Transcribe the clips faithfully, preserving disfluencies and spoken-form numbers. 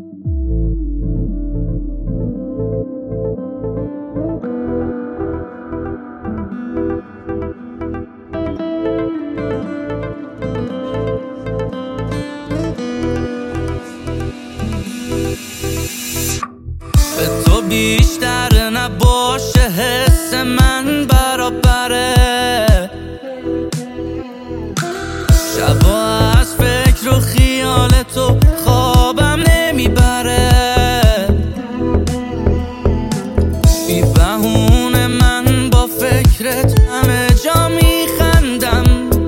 به تو بیشتر نباشه حس من برابره، شبا از فکر و خیال تو خوابم نمیبره. بی بهونه من با فکرت همه جا میخندم،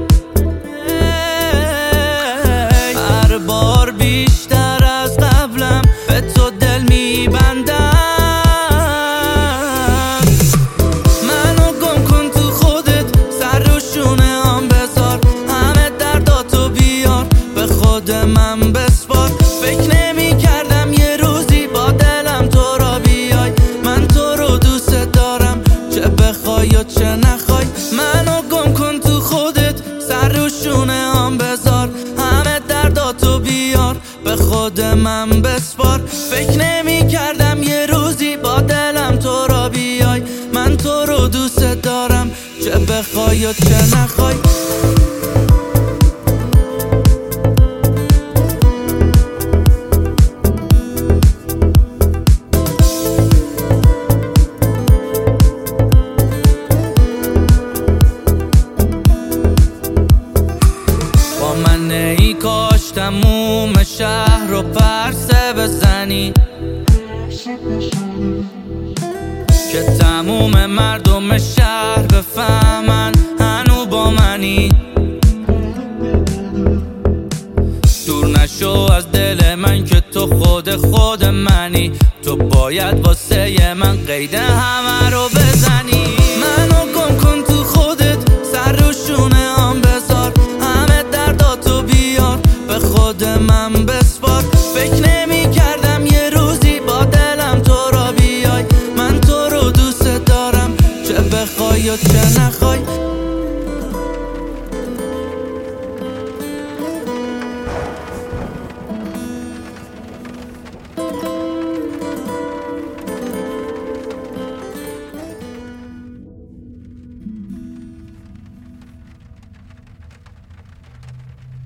هر بار بیشتر از قبلم به تو دل میبندم. منو گم کن تو خودت، سر رو شونه هم بذار، همه درداتو بیار به خود من بسپار. فکر نمی کردم یه روزی با دلم تو را بیای، من تو رو دوست دارم چه بخوای یا چه نخوای. منو گم کن تو خودت، سر رو شونه هم بذار، همه درداتو بیار به خود من بسپار. فکر نمی کردم یه روزی با دلم تو را بیای، من تو رو دوست دارم چه بخوای یا چه نخوای. با من ای کاش تموم شهر رو پرسه بزنی، که تموم مردم شهر بفهمن هنو با منی. دور نشو از دل من که تو خود خود منی، تو باید واسه من قید همه رو بزنی. منو گم کن تو خودت، سر رو شونه هم بذار، همه درداتو بیار به خود من بسپار. فکر نمی کردم یه روزی با دلم تو را بیای، من تو رو دوست دارم چه بخوای یا چه نخوای.